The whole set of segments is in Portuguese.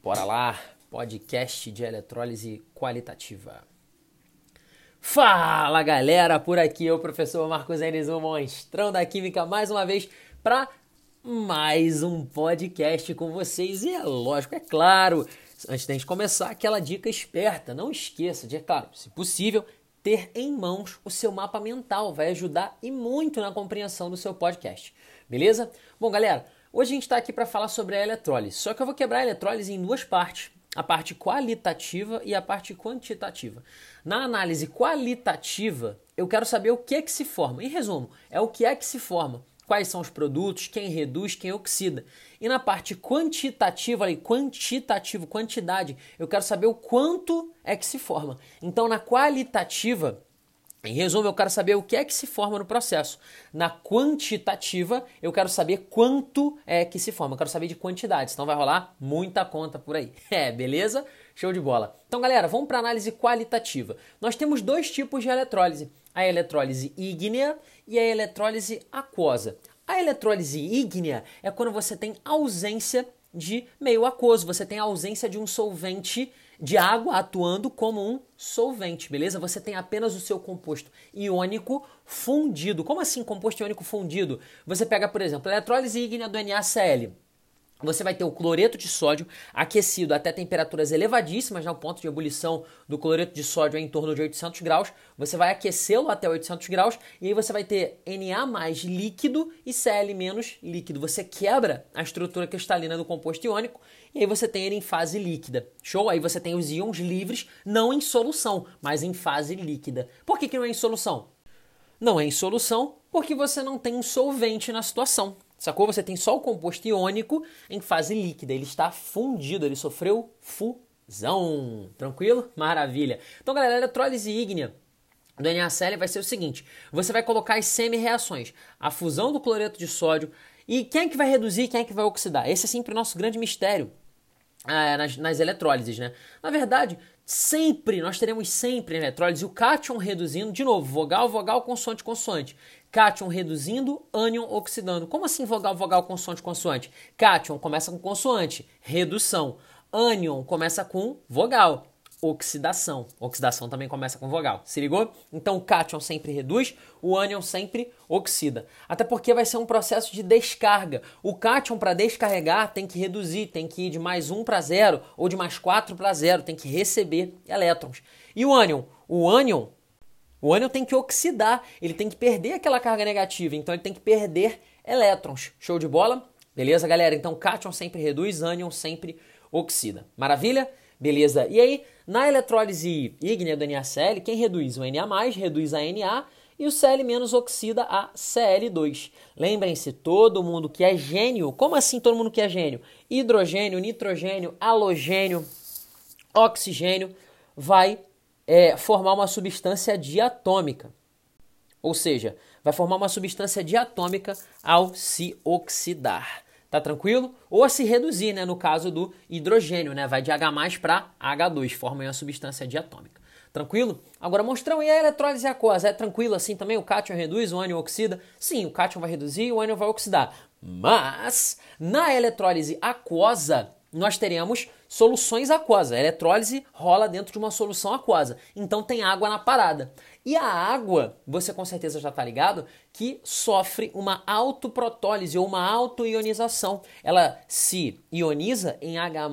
Bora lá, podcast de eletrólise qualitativa. Fala galera, por aqui eu, professor Marcos Enes, o monstrão da química, mais uma vez para mais um podcast com vocês. E é lógico, é claro, antes da gente começar, aquela dica esperta, não esqueça de, é claro, se possível, ter em mãos o seu mapa mental, vai ajudar e muito na compreensão do seu podcast, beleza? Bom galera, hoje a gente está aqui para falar sobre a eletrólise, só que eu vou quebrar a eletrólise em duas partes. A parte qualitativa e a parte quantitativa. Na análise qualitativa, eu quero saber o que é que se forma. Em resumo, é o que é que se forma. Quais são os produtos, quem reduz, quem oxida. E na parte quantitativa, quantitativo, quantidade, eu quero saber o quanto é que se forma. Então, na qualitativa, em resumo, eu quero saber o que é que se forma no processo. Na quantitativa, eu quero saber quanto é que se forma. Eu quero saber de quantidades. Então vai rolar muita conta por aí. Beleza? Show de bola. Então, galera, vamos para a análise qualitativa. Nós temos dois tipos de eletrólise. A eletrólise ígnea e a eletrólise aquosa. A eletrólise ígnea é quando você tem ausência de meio aquoso. Você tem ausência de um solvente de água atuando como um solvente, beleza? Você tem apenas o seu composto iônico fundido. Como assim composto iônico fundido? Você pega, por exemplo, a eletrólise ígnea do NaCl. Você vai ter o cloreto de sódio aquecido até temperaturas elevadíssimas, o ponto de ebulição do cloreto de sódio é em torno de 800 graus. Você vai aquecê-lo até 800 graus e aí você vai ter Na líquido e Cl- líquido. Você quebra a estrutura cristalina do composto iônico e aí você tem ele em fase líquida. Show? Aí você tem os íons livres, não em solução, mas em fase líquida. Por que não é em solução? Não é em solução porque você não tem um solvente na situação. Sacou? Você tem só o composto iônico em fase líquida. Ele está fundido, ele sofreu fusão. Tranquilo? Maravilha. Então, galera, a eletrólise ígnea do NaCl vai ser o seguinte. Você vai colocar as semi-reações. A fusão do cloreto de sódio. E quem é que vai reduzir, quem é que vai oxidar? Esse é sempre o nosso grande mistério nas eletrólises, né? Na verdade, nós teremos sempre em eletrólise o cátion reduzindo, de novo, vogal, vogal, consoante, consoante. Cátion reduzindo, ânion oxidando. Como assim vogal, vogal, consoante, consoante? Cátion começa com consoante, redução. Ânion começa com vogal, oxidação. Oxidação também começa com vogal. Se ligou? Então o cátion sempre reduz, o ânion sempre oxida. Até porque vai ser um processo de descarga. O cátion, para descarregar, tem que reduzir, tem que ir de mais 1 para 0 ou de mais 4 para 0, tem que receber elétrons. E o ânion? O ânion tem que oxidar, ele tem que perder aquela carga negativa, então ele tem que perder elétrons. Show de bola? Beleza, galera? Então cátion sempre reduz, ânion sempre oxida. Maravilha? Beleza. E aí, na eletrólise ígnea do NaCl, quem reduz? O Na+, reduz a Na e o Cl- oxida a Cl2. Lembrem-se, todo mundo que é gênio, como assim todo mundo que é gênio? Hidrogênio, nitrogênio, halogênio, oxigênio, vai formar uma substância diatômica. Ou seja, vai formar uma substância diatômica ao se oxidar. Tá tranquilo? Ou a se reduzir, né? No caso do hidrogênio, né? Vai de H+ para H2, forma uma substância diatômica. Tranquilo? Agora, monstrão, e a eletrólise aquosa? É tranquilo assim também? O cátion reduz, o ânion oxida? Sim, o cátion vai reduzir e o ânion vai oxidar. Mas, na eletrólise aquosa, nós teremos soluções aquosas. A eletrólise rola dentro de uma solução aquosa. Então tem água na parada. E a água, você com certeza já está ligado, que sofre uma autoprotólise ou uma autoionização. Ela se ioniza em H+,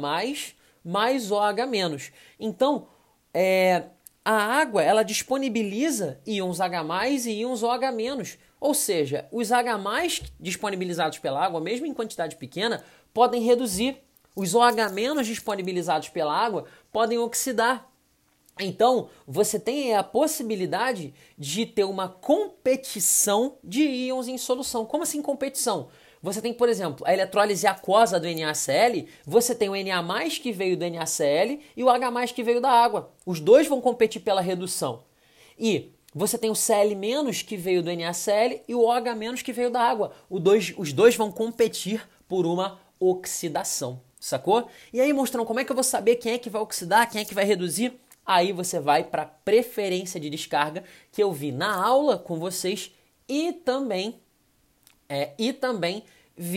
mais OH-. Então, a água ela disponibiliza íons H+, e íons OH-. Ou seja, os H+ disponibilizados pela água, mesmo em quantidade pequena, podem reduzir. Os OH- disponibilizados pela água podem oxidar. Então, você tem a possibilidade de ter uma competição de íons em solução. Como assim competição? Você tem, por exemplo, a eletrólise aquosa do NaCl, você tem o Na+ que veio do NaCl e o H+ que veio da água. Os dois vão competir pela redução. E você tem o Cl- que veio do NaCl e o OH- que veio da água. Os dois vão competir por uma oxidação. Sacou? E aí, mostrando como é que eu vou saber quem é que vai oxidar, quem é que vai reduzir? Aí você vai para preferência de descarga, que eu vi na aula com vocês e também vi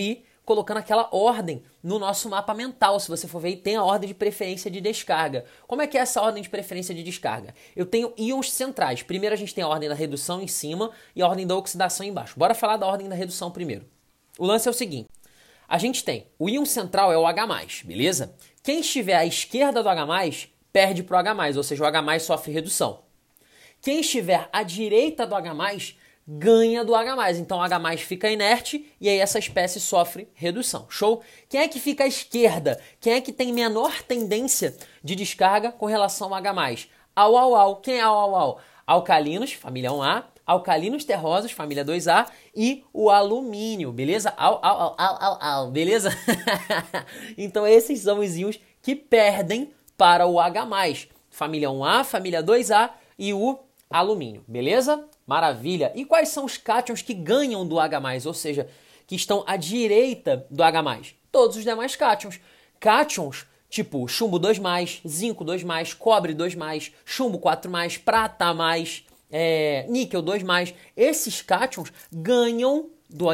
colocando aquela ordem no nosso mapa mental. Se você for ver, tem a ordem de preferência de descarga. Como é que é essa ordem de preferência de descarga? Eu tenho íons centrais. Primeiro a gente tem a ordem da redução em cima e a ordem da oxidação embaixo. Bora falar da ordem da redução primeiro. O lance é o seguinte. A gente tem o íon central é o H+, beleza? Quem estiver à esquerda do H+, perde para o H+, ou seja, o H+ sofre redução. Quem estiver à direita do H+, ganha do H+. Então o H+ fica inerte e aí essa espécie sofre redução. Show? Quem é que fica à esquerda? Quem é que tem menor tendência de descarga com relação ao H+? Au. Quem é au? Alcalinos, família 1A, alcalinos terrosos, família 2A e o alumínio, beleza? Au, beleza? Então esses são os íons que perdem para o H+. Família 1A, família 2A e o alumínio, beleza? Maravilha! E quais são os cátions que ganham do H+, ou seja, que estão à direita do H+? Todos os demais cátions. Cátions tipo chumbo 2+, zinco 2+, cobre 2+, chumbo 4+, prata mais, níquel 2+. Esses cátions ganham do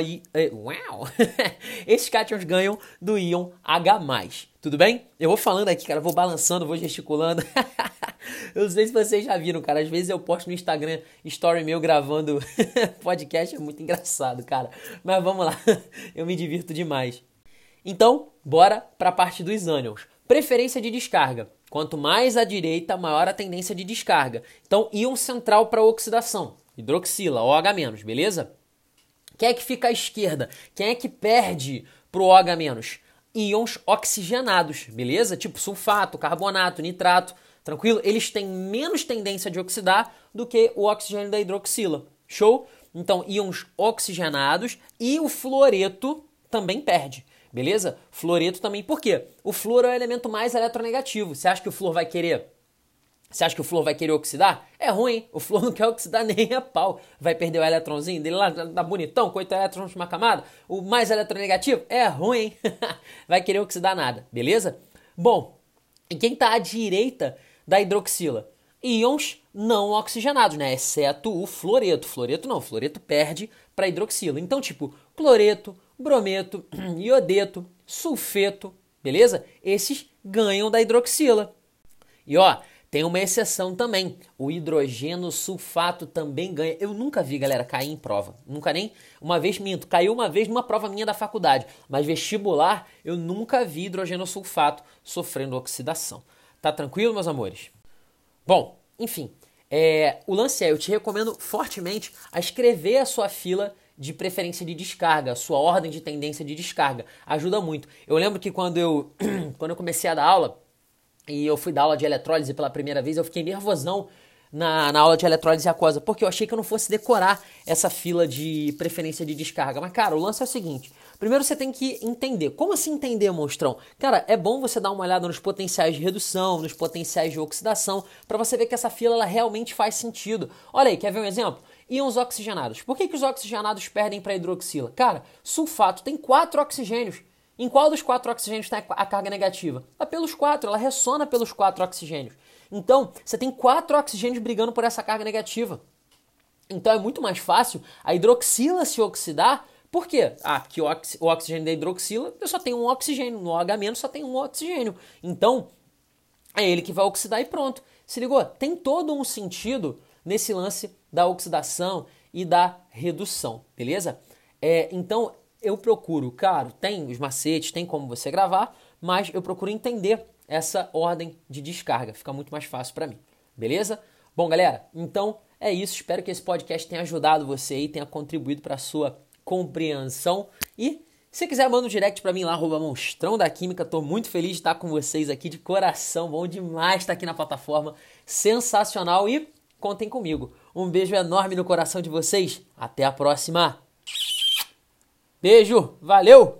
Esses cátions ganham do íon H+. Tudo bem? Eu vou falando aqui, cara, vou balançando, vou gesticulando. Eu não sei se vocês já viram, cara. Às vezes eu posto no Instagram story meu gravando podcast, é muito engraçado, cara. Mas vamos lá, eu me divirto demais. Então, bora para a parte dos ânions. Preferência de descarga. Quanto mais à direita, maior a tendência de descarga. Então, íon central para oxidação. Hidroxila, OH-, beleza? Quem é que fica à esquerda? Quem é que perde pro OH-? Íons oxigenados, beleza? Tipo sulfato, carbonato, nitrato, tranquilo? Eles têm menos tendência de oxidar do que o oxigênio da hidroxila. Show? Então, íons oxigenados e o fluoreto também perde, beleza? Fluoreto também, por quê? O flúor é o elemento mais eletronegativo. Você acha que o flúor vai querer oxidar? É ruim, o flúor não quer oxidar nem a pau. Vai perder o eletrãozinho dele lá, tá bonitão, com 8 elétrons numa camada. O mais eletronegativo é ruim, vai querer oxidar nada, beleza? Bom, e quem está à direita da hidroxila? Íons não oxigenados, né? Exceto o fluoreto. Fluoreto perde para hidroxila. Então, tipo, cloreto, brometo, iodeto, sulfeto, beleza? Esses ganham da hidroxila. E ó, tem uma exceção também, o hidrogênio sulfato também ganha. Eu nunca vi, galera, cair em prova. Nunca nem, uma vez minto, caiu uma vez numa prova minha da faculdade. Mas vestibular, eu nunca vi hidrogênio sulfato sofrendo oxidação. Tá tranquilo, meus amores? Bom, enfim, o lance eu te recomendo fortemente a escrever a sua fila de preferência de descarga, a sua ordem de tendência de descarga. Ajuda muito. Eu lembro que quando eu comecei a dar aula, e eu fui dar aula de eletrólise pela primeira vez, eu fiquei nervosão na aula de eletrólise aquosa, porque eu achei que eu não fosse decorar essa fila de preferência de descarga. Mas, cara, o lance é o seguinte. Primeiro você tem que entender. Como assim entender, monstrão? Cara, é bom você dar uma olhada nos potenciais de redução, nos potenciais de oxidação, para você ver que essa fila ela realmente faz sentido. Olha aí, quer ver um exemplo? Íons oxigenados. Por que os oxigenados perdem para hidroxila? Cara, sulfato tem 4 oxigênios. Em qual dos 4 oxigênios está a carga negativa? Tá pelos 4, ela ressona pelos 4 oxigênios. Então, você tem 4 oxigênios brigando por essa carga negativa. Então é muito mais fácil a hidroxila se oxidar. Por quê? Porque o oxigênio da hidroxila só tem um oxigênio, no OH- só tem um oxigênio. Então, é ele que vai oxidar e pronto. Se ligou? Tem todo um sentido nesse lance da oxidação e da redução, beleza? Então, eu procuro, claro, tem os macetes, tem como você gravar, mas eu procuro entender essa ordem de descarga. Fica muito mais fácil para mim, beleza? Bom, galera, então é isso. Espero que esse podcast tenha ajudado você e tenha contribuído para a sua compreensão. E se quiser, manda um direct para mim lá, @monstrão da química. Tô muito feliz de estar com vocês aqui de coração. Bom demais estar aqui na plataforma. Sensacional e contem comigo. Um beijo enorme no coração de vocês. Até a próxima. Beijo, valeu!